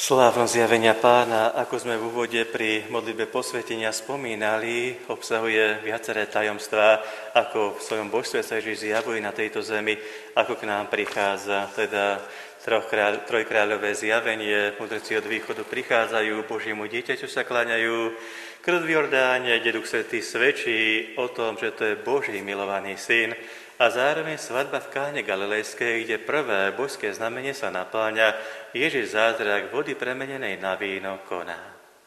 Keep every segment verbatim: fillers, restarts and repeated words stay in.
Slávnosť zjavenia Pána, ako sme v úvode pri modlitbe posvetenia spomínali, obsahuje viaceré tajomstvá, ako v svojom božstve sa Ježiš zjavuje na tejto zemi, ako k nám prichádza. Teda trojkráľové zjavenie, mudrci od východu prichádzajú, Božiemu dieťaťu sa kláňajú, krv v Jordáne, kde Duch Svätý svedčí o tom, že to je Boží milovaný syn, a zároveň svadba v Káne Galilejskej, kde prvé božské znamenie sa napĺňa, Ježiš zázrak vody premenenej na víno koná.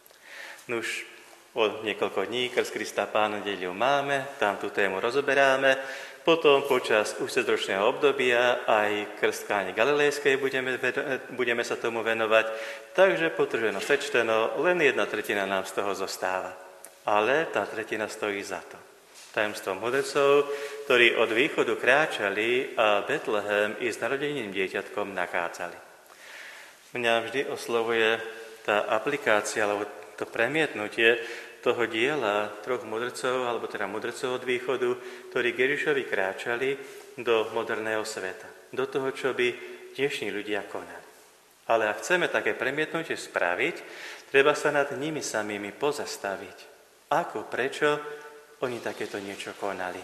Nuž, od niekoľko dní krst Krista Pána nedeľu máme, tam tú tému rozoberáme, potom počas ústredročného obdobia aj krst v Káne Galilejskej budeme, budeme sa tomu venovať, takže potrženo sečteno, len jedna tretina nám z toho zostáva. Ale tá tretina stojí za to. Tajomstvo mudrcov, ktorí od východu kráčali a Betlehem i s narodeným dieťatkom nachádzali. Mňa vždy oslovuje tá aplikácia, alebo to premietnutie toho diela troch mudrcov, alebo teda mudrcov od východu, ktorí k Ježišovi kráčali do moderného sveta. Do toho, čo by dnešní ľudia konali. Ale ak chceme také premietnutie spraviť, treba sa nad nimi samými pozastaviť. Ako, prečo oni takéto niečo konali.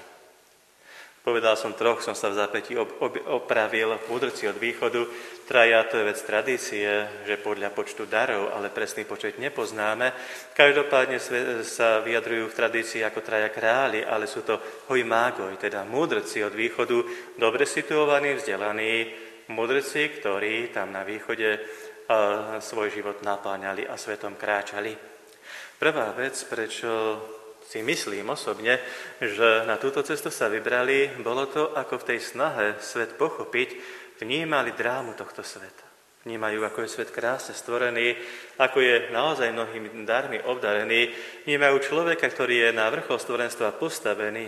Povedal som troch, som sa v zápätí ob, ob, opravil, mudrci od východu, traja to je vec tradície, že podľa počtu darov, ale presný počet nepoznáme. Každopádne sa vyjadrujú v tradícii ako traja králi, ale sú to hojmágoj, teda mudrci od východu, dobre situovaní, vzdelaní, mudrci, ktorí tam na východe a, svoj život napáňali a svetom kráčali. Prvá vec, prečo si myslím osobne, že na túto cestu sa vybrali, bolo to, ako v tej snahe svet pochopiť, vnímali drámu tohto sveta. Vnímajú, ako je svet krásne stvorený, ako je naozaj mnohými darmi obdarený, vnímajú človeka, ktorý je na vrchol stvorenstva postavený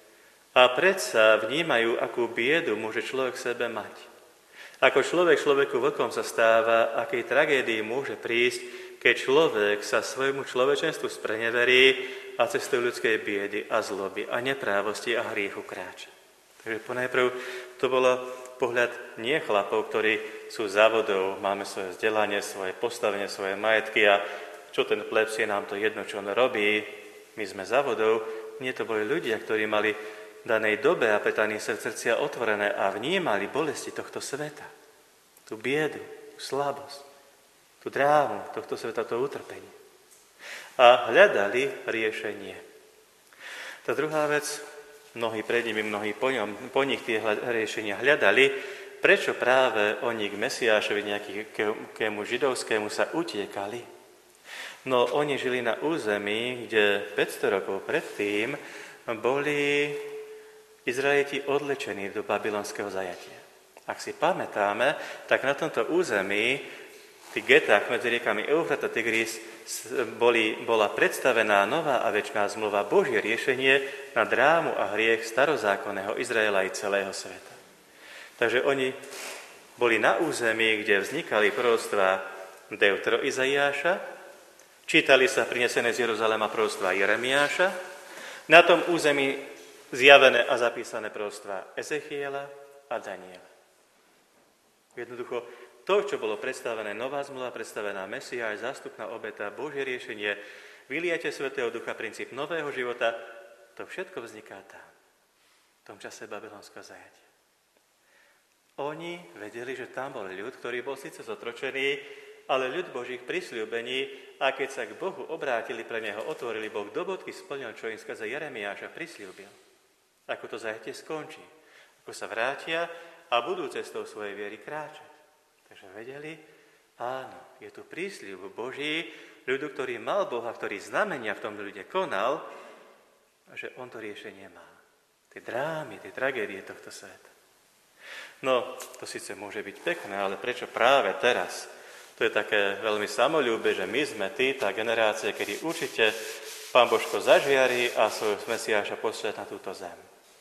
a predsa vnímajú, akú biedu môže človek v sebe mať. Ako človek človeku vlkom sa stáva, akej tragédii môže prísť, keď človek sa svojmu človečenstvu spreneverí a cestou ľudskej biedy a zloby a neprávosti a hriechu kráča. Takže ponajprv to bolo pohľad nie chlapov, ktorí sú závodov, máme svoje vzdelanie, svoje postavenie, svoje majetky a čo ten plebs je, nám to jedno, čo on robí, my sme závodov. Nie, to boli ľudia, ktorí mali v danej dobe a petaní srdcia otvorené a vnímali bolesti tohto sveta, tú biedu, tú slabosť, tú drámu tohto sveta, to utrpenie. A hľadali riešenie. Tá druhá vec, mnohí pred nimi, mnohí po, ňom, po nich tie riešenia hľadali, prečo práve oni k Mesiášovi, nejakému židovskému sa utiekali. No oni žili na území, kde päťsto rokov predtým boli Izraeliti odlečení do babylonského zajatia. Ak si pamätáme, tak na tomto území v tých getách medzi riekami Eufrat a Tigris boli, bola predstavená nová a večná zmluva, Božie riešenie na drámu a hriech starozákonného Izraela i celého sveta. Takže oni boli na území, kde vznikali proroctvá Deutero Izaiáša, čítali sa prinesené z Jeruzalema proroctvá Jeremiáša, na tom území zjavené a zapísané proroctvá Ezechiela a Daniela. Jednoducho, to, čo bolo predstavené, nová zmluva, predstavená Mesiáš, zástupná obeta, Božie riešenie, vyliate Svätého Ducha, princíp nového života, to všetko vzniká tam, v tom čase babylonského zajatia. Oni vedeli, že tam bol ľud, ktorý bol síce zotročený, ale ľud Božích prisľúbení, a keď sa k Bohu obrátili, pre neho otvorili, Boh do bodky splnil, čo im skrze Jeremiáša prisľúbil. Ako to zajatie skončí, ako sa vrátia a budú cestou svojej viery kráčať. Takže vedeli, áno, je tu prísľub Boží, ľudu, ktorý mal Boha, ktorý znamenia v tom ľude konal, že on to riešenie má. Tie drámy, tie tragédie tohto sveta. No, to síce môže byť pekné, ale prečo práve teraz? To je také veľmi samoľúbe, že my sme tí, tá generácia, kedy určite Pán Božko zažiari a svojho Mesiáša pošle na túto zem.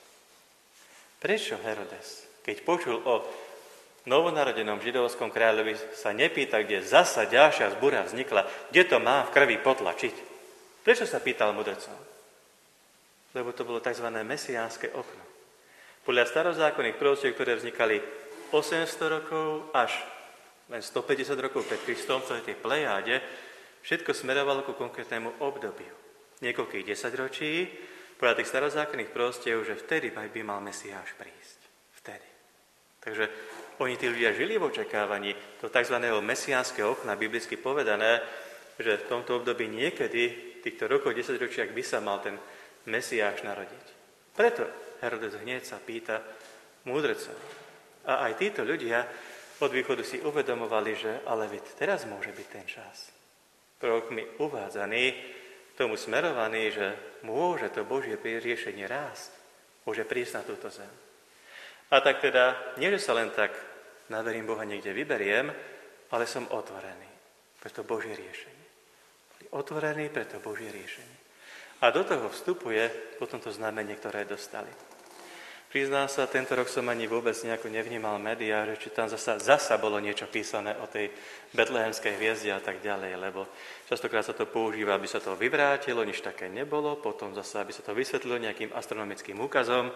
Prečo Herodes, keď počul o novonarodenom židovskom kráľovi, sa nepýta, kde zasa ďalšia zbúra vznikla, kde to má v krvi potlačiť? Prečo sa pýtal mudrcov? Lebo to bolo tzv. Mesiánske okno. Podľa starozákonných proroctiev, ktoré vznikali osemsto rokov až len stopäťdesiat rokov pred Kristom, v celej tej plejáde, všetko smerovalo ku konkrétnemu obdobiu. Niekoľkých desaťročí, podľa tých starozákonných prostiev, že vtedy by mal Mesiáš prísť. Vtedy. Takže oni, tí ľudia, žili v očakávaní toho tzv. Mesiánskeho okna, biblicky povedané, že v tomto období niekedy, v týchto rokoch, desaťročiach, by sa mal ten Mesiáš narodiť. Preto Herodes hneď sa pýta múdrcov. A aj títo ľudia od východu si uvedomovali, že ale veď teraz môže byť ten čas. Prorokmi uvádzaný, k tomu smerovaný, že môže to Božie riešenie rásť, môže prísť na túto zem. A tak teda, nie že sa len tak naverím Boha niekde vyberiem, ale som otvorený pre to Božie riešenie. Otvorený pre to Božie riešenie. A do toho vstupuje potom to znamenie, ktoré dostali. Priznám sa, tento rok som ani vôbec nejako nevnímal médiá, že či tam zasa, zasa bolo niečo písané o tej betlehemskej hviezde a tak ďalej, lebo častokrát sa to používa, aby sa to vyvrátilo, nič také nebolo, potom zasa, aby sa to vysvetlilo nejakým astronomickým úkazom.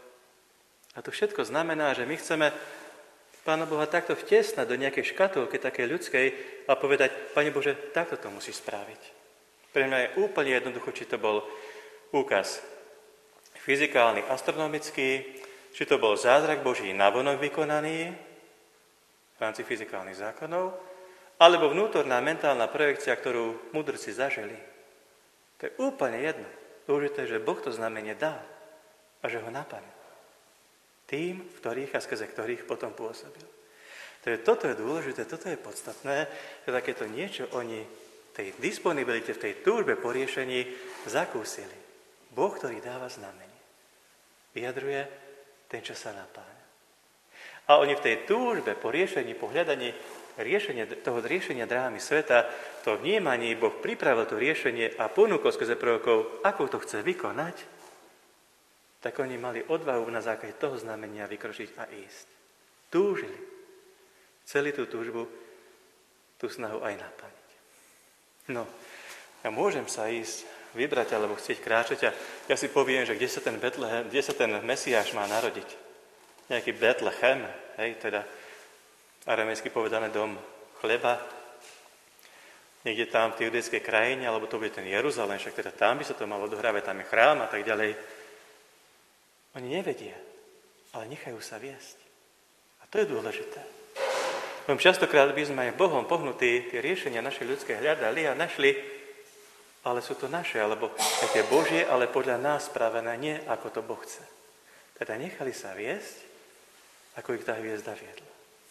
A to všetko znamená, že my chceme Pána Boha takto vtesnať do nejakej škatulky, takej ľudskej, a povedať, Pane Bože, takto to musíš spraviť. Pre mňa je úplne jednoducho, či to bol úkaz fyzikálny, astronomický, či to bol zázrak Boží navonok vykonaný v rámci fyzikálnych zákonov, alebo vnútorná mentálna projekcia, ktorú mudrci zažili. To je úplne jedno. Dôležité je, že Boh to znamenie dal a že ho naplnil. Tým, v ktorých a skrze ktorých potom pôsobil. Takže toto je dôležité, toto je podstatné, že takéto niečo oni v tej disponibilite, v tej túžbe po riešení zakúsili. Boh, ktorý dáva znamenie, vyjadruje ten, čo sa napáňa. A oni v tej túžbe po riešení, po hľadaní riešenia, toho riešenia drámy sveta, to vnímaní, Boh pripravil to riešenie a ponúkol skrze prorokov, ako to chce vykonať, tak oni mali odvahu na základe toho znamenia vykročiť a ísť. Túžili. Celý tú túžbu, tú snahu aj naplniť. No, ja môžem sa ísť vybrať alebo chcieť kráčať a ja si poviem, že kde sa ten Betlehem, kde sa ten Mesiáš má narodiť. Nejaký Betlechem, hej, teda aramejsky povedané dom chleba, niekde tam v tej judejskej krajine, alebo to bude ten Jeruzalém, však teda tam by sa to malo odohrávať, tam je chrám a tak ďalej. Oni nevedia, ale nechajú sa viesť. A to je dôležité. Lebo častokrát by sme aj Bohom pohnutí tie riešenia našej ľudské hľadali a našli, ale sú to naše, alebo aj tie Božie, ale podľa nás spravené, nie ako to Boh chce. Teda nechali sa viesť, ako ich tá hviezda viedla.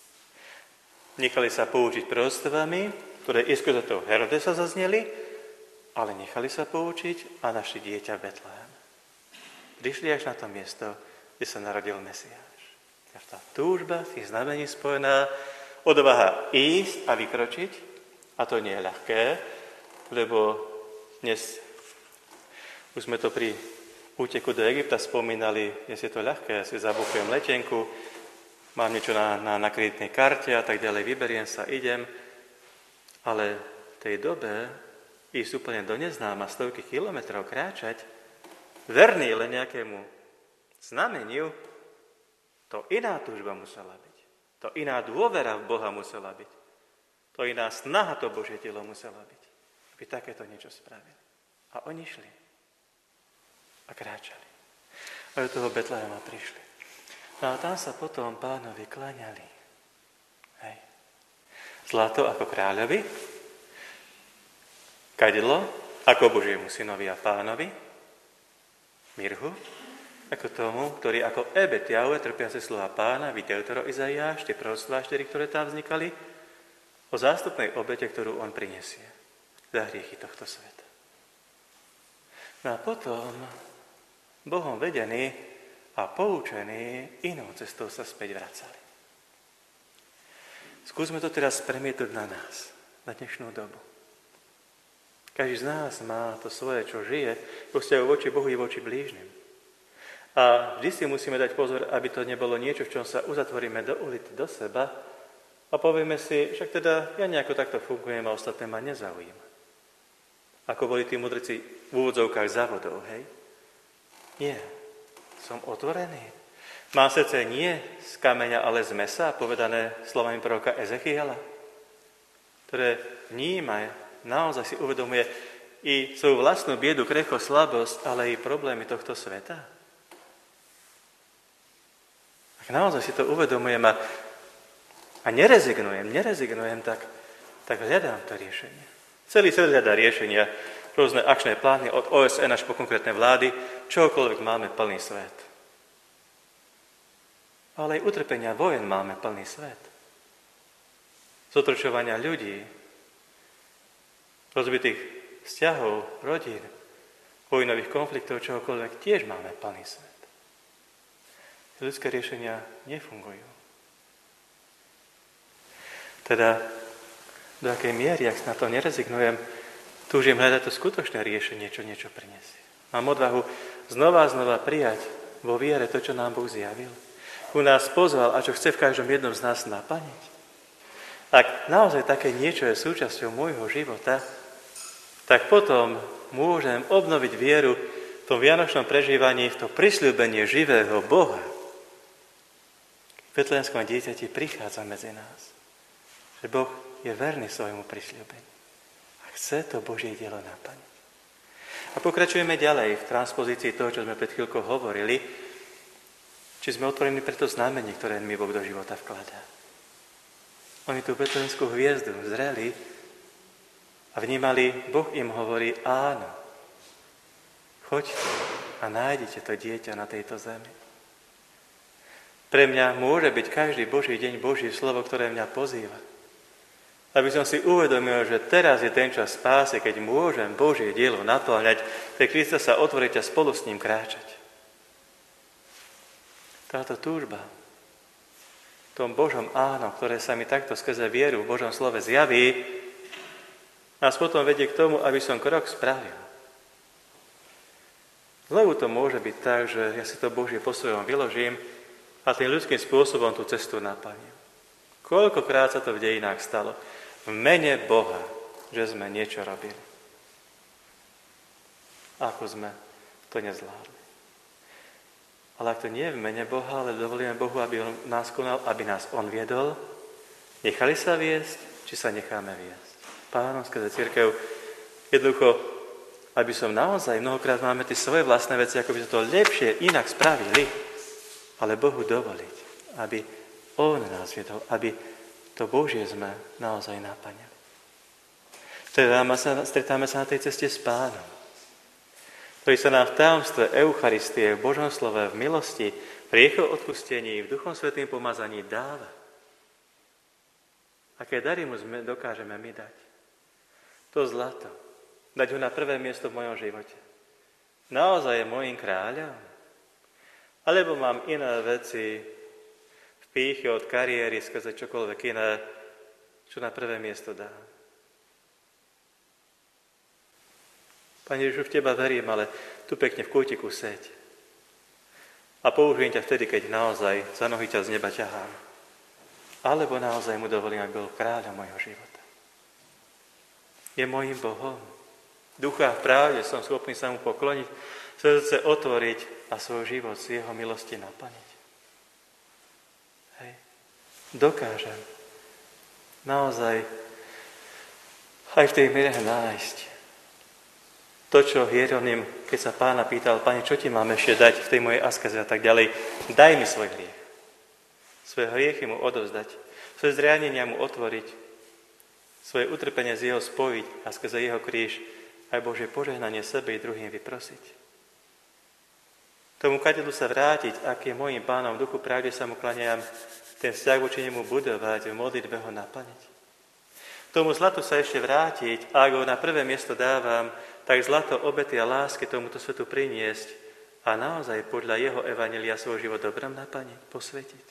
Nechali sa poučiť prostvami, ktoré iskru za toho Herodesa zazneli, ale nechali sa poučiť a našli dieťa v Betlehem. Prišli až na to miesto, kde sa narodil Mesiáš. Tá túžba, tých znamení spojená, odvaha ísť a vykročiť, a to nie je ľahké, lebo dnes už sme to pri úteku do Egypta spomínali, dnes je to ľahké, ja si zabukujem letenku, mám niečo na, na, na kreditnej karte a tak ďalej, vyberiem sa, idem, ale v tej dobe ísť úplne do neznáma, stovky kilometrov kráčať, verný len nejakému znameniu, to iná túžba musela byť. To iná dôvera v Boha musela byť. To iná snaha to Božie telo musela byť. Aby takéto niečo spravili. A oni šli. A kráčali. A do toho Betlehema prišli. No a tam sa potom Pánovi kláňali. Hej. Zlato ako kráľovi, kadidlo ako Božiemu synovi a Pánovi, mirhu, ako tomu, ktorý ako Ebed Jahve, trpiace slova Pána, videl Toro Izaiáš, tie proroctvá štyri, ktoré tam vznikali, o zástupnej obete, ktorú on prinesie za hriechy tohto sveta. No a potom, Bohom vedení a poučení, inou cestou sa späť vracali. Skúsme to teraz premietnúť na nás, na dnešnú dobu. Každý z nás má to svoje, čo žije, vo vzťahu voči Bohu i voči blížnym. A vždy si musíme dať pozor, aby to nebolo niečo, v čom sa uzatvoríme do ulity, do seba a povieme si, však teda ja nejako takto fungujem a ostatné ma nezaujíma. Ako boli tí mudrci v úvodzovkách závodov, hej? Nie, som otvorený. Mám srdce nie z kameňa, ale z mesa, povedané slovami proroka Ezechiela. ktoré vníma, naozaj si uvedomuje i svoju vlastnú biedu, krehkosť, slabosť, ale i problémy tohto sveta? Ak naozaj si to uvedomujem a, a nerezignujem, nerezignujem, tak, tak hľadám to riešenie. Celý svet hľadá riešenia, rôzne akčné plány od ó es en až po konkrétne vlády, čokoľvek máme plný svet. Ale aj utrpenia vojen máme plný svet. Zotročovania ľudí, rozbitých vzťahov, rodín, vojnových konfliktov, čokoľvek, tiež máme plný svet. Ľudské riešenia nefungujú. Teda, do akej miery, ak na to nerezignujem, túžim hľadať to skutočné riešenie, čo niečo prinesie. Mám odvahu znova a znova prijať vo viere to, čo nám Boh zjavil. U nás pozval a čo chce v každom jednom z nás naplniť. Ak naozaj také niečo je súčasťou môjho života, tak potom môžem obnoviť vieru v tom vianočnom prežívaní, v to prisľúbenie živého Boha. V betlehemskom dieťati prichádza medzi nás. Že Boh je verný svojmu prisľúbeniu. A chce to Božie dielo naplniť. A pokračujeme ďalej v transpozícii toho, čo sme pred chvíľkou hovorili, či sme otvorení pre to znamenie, ktoré mi Boh do života vkladá. Oni tú betlehemskú hviezdu zreli a vnímali, Boh im hovorí, áno, choďte a nájdete to dieťa na tejto zemi. Pre mňa môže byť každý Boží deň Božie slovo, ktoré mňa pozýva. Aby som si uvedomil, že teraz je ten čas spásy, keď môžem Božie dielo naplňať, pre Krista sa otvoriť a spolu s ním kráčať. Táto túžba v tom Božom áno, ktoré sa mi takto skrze vieru v Božom slove zjaví, nás potom vedie k tomu, aby som krok spravil. Znovu to môže byť tak, že ja si to Božie po svojom vyložím a tým ľudským spôsobom tú cestu naplním. Koľkokrát sa to v dejinách stalo? V mene Boha, že sme niečo robili. Ako sme to nezvládli. Ale ak to nie je v mene Boha, ale dovolíme Bohu, aby on nás konal, aby nás on viedol, nechali sa viesť, či sa necháme viesť. Pánom skrze cirkev, jednoducho, aby som naozaj, mnohokrát máme tie svoje vlastné veci, ako by sme to lepšie inak spravili, ale Bohu dovoliť, aby on nás viedol, aby to Božie sme naozaj naplňali. Stretáme sa, stretáme sa na tej ceste s Pánom, ktorý sa nám v tajomstve Eucharistie, v Božom slove, v milosti, v riecho odpustení, v Duchom Svätým pomazaní dáva. Aké dary mu sme dokážeme my dať? To zlato. Dať ho na prvé miesto v mojom živote. Naozaj je môjim kráľom? Alebo mám iné veci v pýche od kariéry, skrze čokoľvek iné, čo na prvé miesto dám? Pane Ježišu, v Teba verím, ale tu pekne v kútiku seď. A použijem ťa vtedy, keď naozaj za nohy ťa z neba ťahám. Alebo naozaj mu dovolím, aby bol kráľom mojho života. Je mojím Bohom. Ducha v pravde som schopný sa mu pokloniť, srdce otvoriť a svoj život z jeho milosti naplniť. Hej. Dokážem naozaj aj v tej miere nájsť to, čo Hieronym, keď sa Pána pýtal, Pane, čo ti mám ešte dať v tej mojej askeze a tak ďalej, daj mi svoj hriech. Svoje hriechy mu odovzdať, svoje zranenia mu otvoriť, svoje utrpenie z jeho spojiť a skrze jeho kríž aj Božie požehnanie sebe i druhým vyprosiť. Tomu kadelu sa vrátiť, ak je môjim Pánom v duchu pravde sa mu klaniam, ten vzťah voči nemu budovať, v modlitbe ho naplniť. Tomu zlatu sa ešte vrátiť, a ak ho na prvé miesto dávam, tak zlato obety a lásky tomuto svetu priniesť a naozaj podľa jeho evanjelia svoj život dobrom naplniť, posvetiť.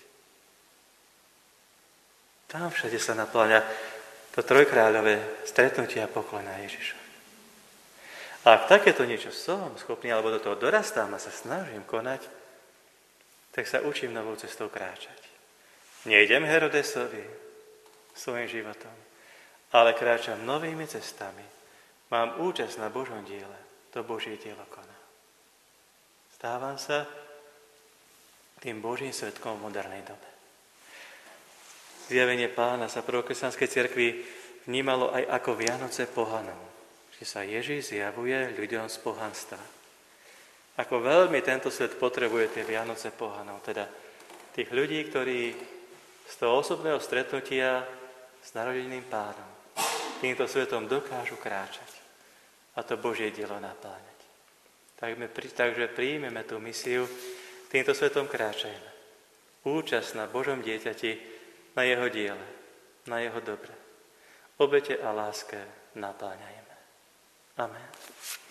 Tam všade sa napláňa to trojkráľové stretnutie a poklon na Ježiša. A ak takéto niečo som schopný, alebo do toho dorastám a sa snažím konať, tak sa učím novou cestou kráčať. Nejdem Herodesovi svojim životom, ale kráčam novými cestami. Mám účasť na Božom diele, to Božie dielo koná. Stávam sa tým Božím svedkom v modernej dobe. Zjavenie Pána sa prvokresťanskej cirkvi vnímalo aj ako Vianoce pohanov, že sa Ježiš zjavuje ľuďom z pohanstva. Ako veľmi tento svet potrebuje tie Vianoce pohanov, teda tých ľudí, ktorí z toho osobného stretnutia s narodeným Pánom týmto svetom dokážu kráčať a to Božie dielo napláňať. Takže príjmeme tú misiu, týmto svetom kráčajme. Účasť na Božom dieťati, na jeho diele, na jeho dobre. Obete a láske napláňajme. Amen.